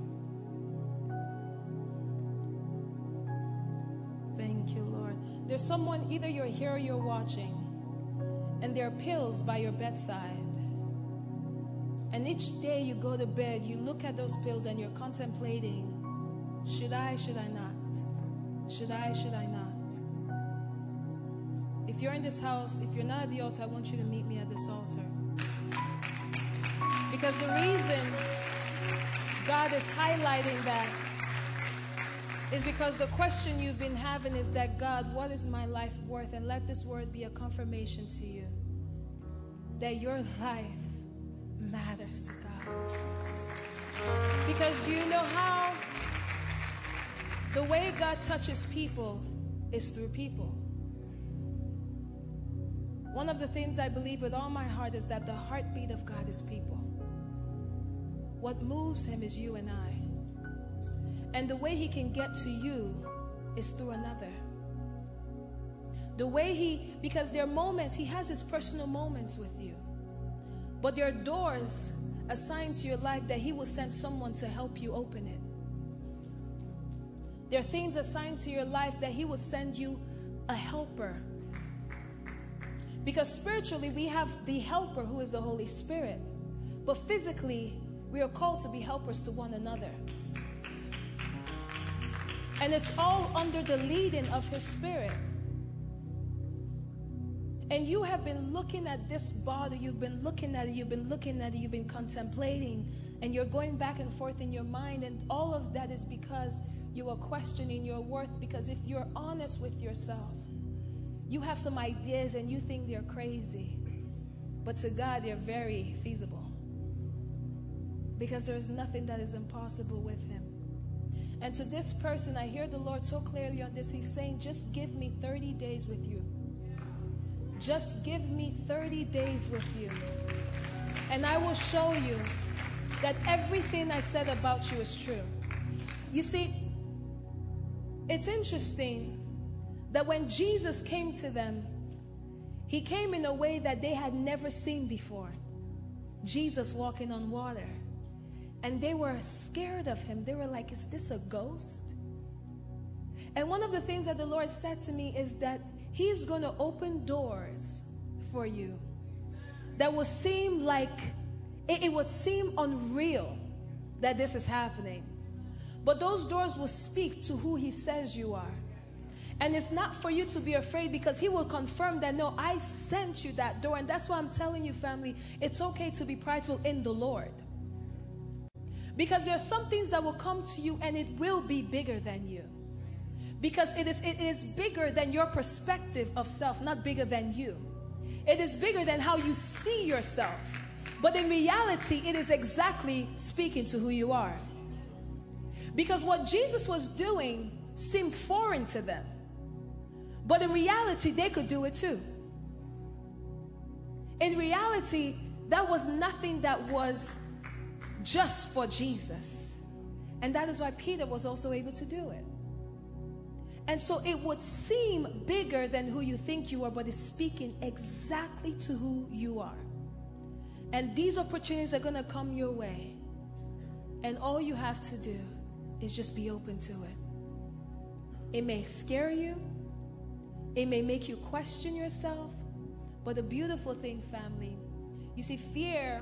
Thank you, Lord. There's someone, either you're here or you're watching, and there are pills by your bedside. And each day you go to bed, you look at those pills and you're contemplating, should I not? Should I not? If you're in this house, if you're not at the altar, I want you to meet me at this altar. Because the reason God is highlighting that is because the question you've been having is that, God, what is my life worth? And let this word be a confirmation to you that your life matters to God. Because you know how the way God touches people is through people. One of the things I believe with all my heart is that the heartbeat of God is people. What moves him is you and I. And the way he can get to you is through another. The way because there are moments, he has his personal moments with you. But there are doors assigned to your life that he will send someone to help you open it. There are things assigned to your life that he will send you a helper. Because spiritually, we have the helper who is the Holy Spirit. But physically, we are called to be helpers to one another. And it's all under the leading of his Spirit. And you have been looking at this body, you've been looking at it, you've been contemplating, and you're going back and forth in your mind, and all of that is because you are questioning your worth. Because if you're honest with yourself, you have some ideas and you think they're crazy, but to God they're very feasible. Because there's nothing that is impossible with him. And to this person, I hear the Lord so clearly on this. He's saying, just give me 30 days with you. Just give me 30 days with you. And I will show you that everything I said about you is true. You see, it's interesting that when Jesus came to them, he came in a way that they had never seen before. Jesus walking on water. And they were scared of him. They were like, is this a ghost? And one of the things that the Lord said to me is that he's going to open doors for you that will seem like, it would seem unreal that this is happening. But those doors will speak to who he says you are. And it's not for you to be afraid, because he will confirm that, no, I sent you that door. And that's why I'm telling you, family, it's okay to be prideful in the Lord. Because there are some things that will come to you and it will be bigger than you. Because it is bigger than your perspective of self, not bigger than you. It is bigger than how you see yourself. But in reality, it is exactly speaking to who you are. Because what Jesus was doing seemed foreign to them. But in reality, they could do it too. In reality, that was nothing that was just for Jesus. And that is why Peter was also able to do it. And so it would seem bigger than who you think you are, but it's speaking exactly to who you are. And these opportunities are going to come your way. And all you have to do is just be open to it. It may scare you. It may make you question yourself. But the beautiful thing, family, you see, fear,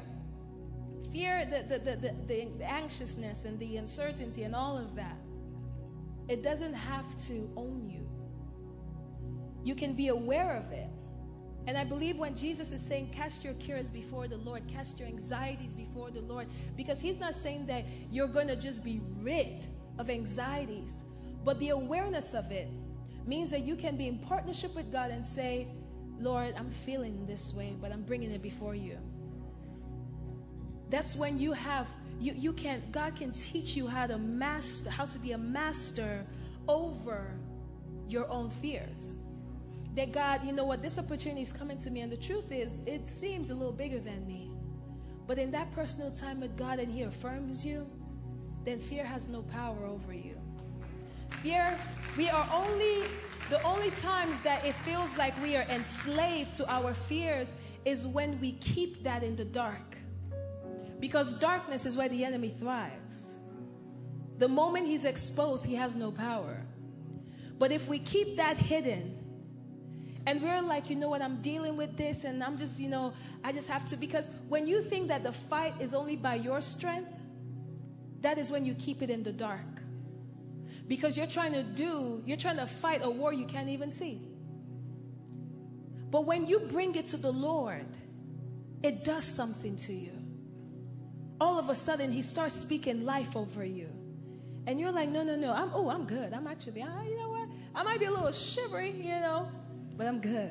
the anxiousness and the uncertainty and all of that, it doesn't have to own you. You can be aware of it. And I believe when Jesus is saying, cast your cares before the Lord, cast your anxieties before the Lord, because he's not saying that you're going to just be rid of anxieties, but the awareness of it means that you can be in partnership with God and say, Lord, I'm feeling this way, but I'm bringing it before you. That's when you have, God can teach you how to be a master over your own fears. That God, you know what, this opportunity is coming to me, and the truth is, it seems a little bigger than me. But in that personal time with God and he affirms you, then fear has no power over you. Fear, the only times that it feels like we are enslaved to our fears is when we keep that in the dark. Because darkness is where the enemy thrives. The moment he's exposed, he has no power. But if we keep that hidden, and we're like, you know what, I'm dealing with this, and I'm just, I just have to, because when you think that the fight is only by your strength, that is when you keep it in the dark. Because you're trying to fight a war you can't even see. But when you bring it to the Lord, it does something to you. All of a sudden, he starts speaking life over you. And you're like, no, I'm good. I'm actually, you know what? I might be a little shivery, but I'm good.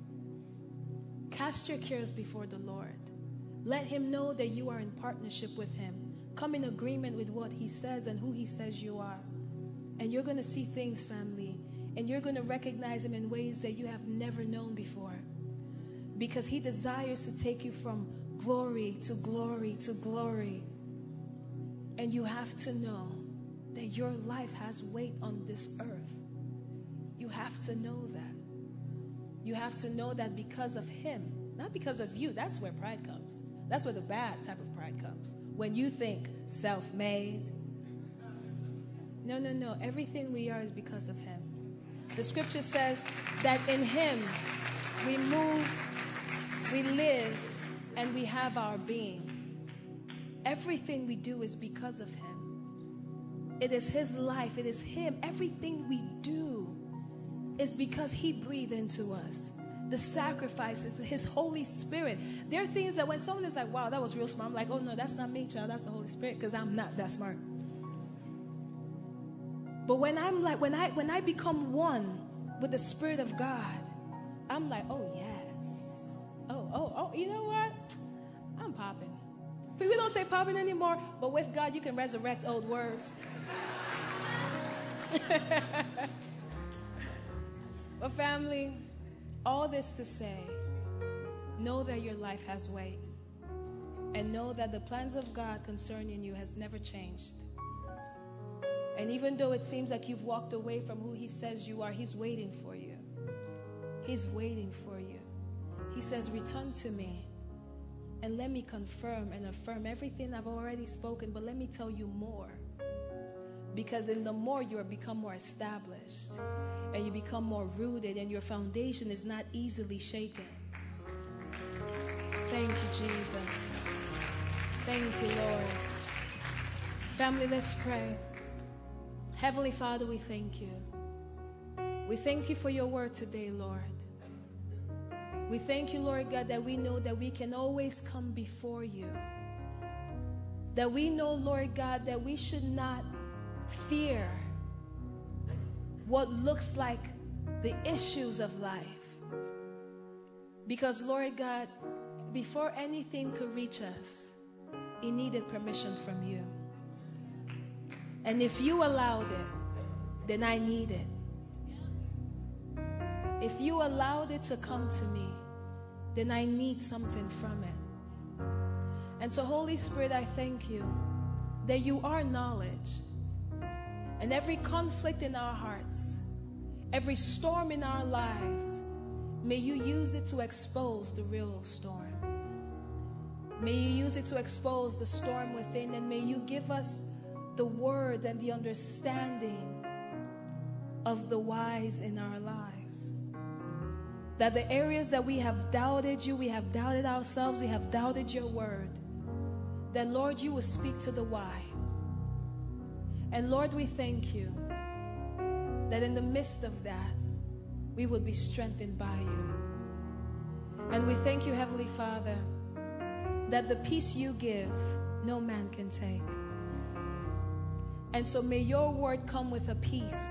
Cast your cares before the Lord. Let him know that you are in partnership with him. Come in agreement with what he says and who he says you are. And you're going to see things, family. And you're going to recognize him in ways that you have never known before. Because he desires to take you from glory to glory to glory. And you have to know that your life has weight on this earth. You have to know that. You have to know that because of him, not because of you. That's where pride comes. That's where the bad type of pride comes. When you think self-made. No. Everything we are is because of him. The scripture says that in him we move, we live, and we have our being. Everything we do is because of him. It is his life. It is him. Everything we do is because he breathed into us. The sacrifices, his Holy Spirit. There are things that when someone is like, wow, that was real smart. I'm like, oh no, that's not me, child. That's the Holy Spirit, because I'm not that smart. But when I'm like, when I become one with the Spirit of God, I'm like, oh yes. Oh, you know what? I'm popping. But we don't say popping anymore, but with God you can resurrect old words. But family, all this to say, know that your life has weight. And know that the plans of God concerning you has never changed. And even though it seems like you've walked away from who he says you are, he's waiting for you. He's waiting for you. He says, return to me and let me confirm and affirm everything I've already spoken, but let me tell you more. Because in the more, you become more established and you become more rooted and your foundation is not easily shaken. Thank you, Jesus. Thank you, Lord. Family, let's pray. Heavenly Father, we thank you. We thank you for your word today, Lord. We thank you, Lord God, that we know that we can always come before you. That we know, Lord God, that we should not fear what looks like the issues of life. Because, Lord God, before anything could reach us, it needed permission from you. And if you allowed it, then I need it. If you allowed it to come to me, then I need something from it. And so, Holy Spirit, I thank you that you are knowledge. And every conflict in our hearts, every storm in our lives, may you use it to expose the real storm. May you use it to expose the storm within, and may you give us the word and the understanding of the wise in our lives. That the areas that we have doubted you, we have doubted ourselves, we have doubted your word, that Lord, you will speak to the why. And Lord, we thank you that in the midst of that, we would be strengthened by you. And we thank you, Heavenly Father, that the peace you give, no man can take. And so may your word come with a peace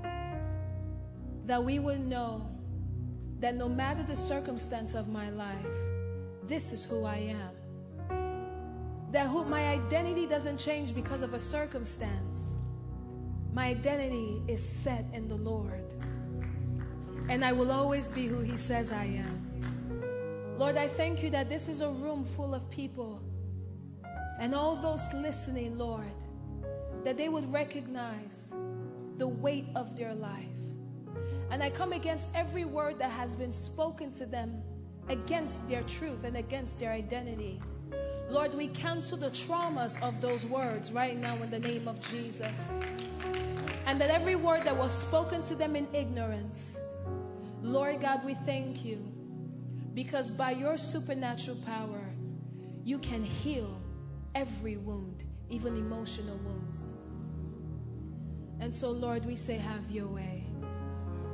that we will know that no matter the circumstance of my life, this is who I am. That my identity doesn't change because of a circumstance. My identity is set in the Lord. And I will always be who he says I am. Lord, I thank you that this is a room full of people. And all those listening, Lord, that they would recognize the weight of their life. And I come against every word that has been spoken to them against their truth and against their identity. Lord, we cancel the traumas of those words right now in the name of Jesus. And that every word that was spoken to them in ignorance, Lord God, we thank you. Because by your supernatural power, you can heal every wound, even emotional wounds. And so, Lord, we say, have your way.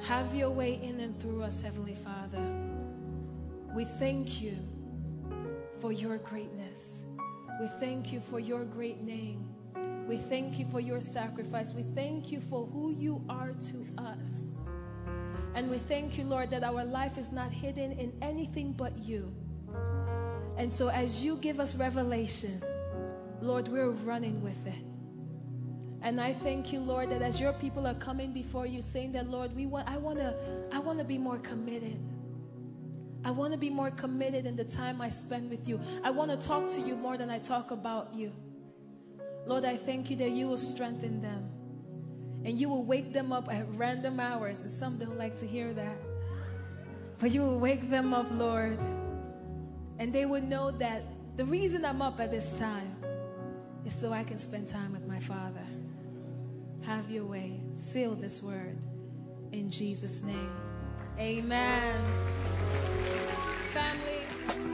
Have your way in and through us, Heavenly Father. We thank you for your greatness. We thank you for your great name. We thank you for your sacrifice. We thank you for who you are to us. And we thank you, Lord, that our life is not hidden in anything but you. And so as you give us revelation, Lord, we're running with it. And I thank you, Lord, that as your people are coming before you saying that, Lord, I want to be more committed. I want to be more committed in the time I spend with you. I want to talk to you more than I talk about you. Lord, I thank you that you will strengthen them. And you will wake them up at random hours. And some don't like to hear that. But you will wake them up, Lord. And they will know that the reason I'm up at this time is so I can spend time with my Father. Have your way. Seal this word in Jesus' name. Amen. Family.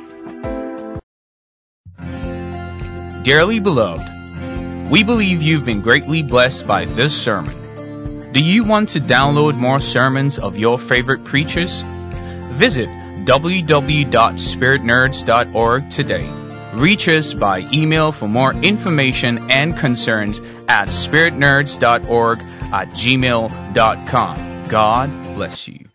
Dearly beloved, we believe you've been greatly blessed by this sermon. Do you want to download more sermons of your favorite preachers? Visit www.spiritnerds.org today. Reach us by email for more information and concerns at spiritnerds.org@gmail.com. God bless you.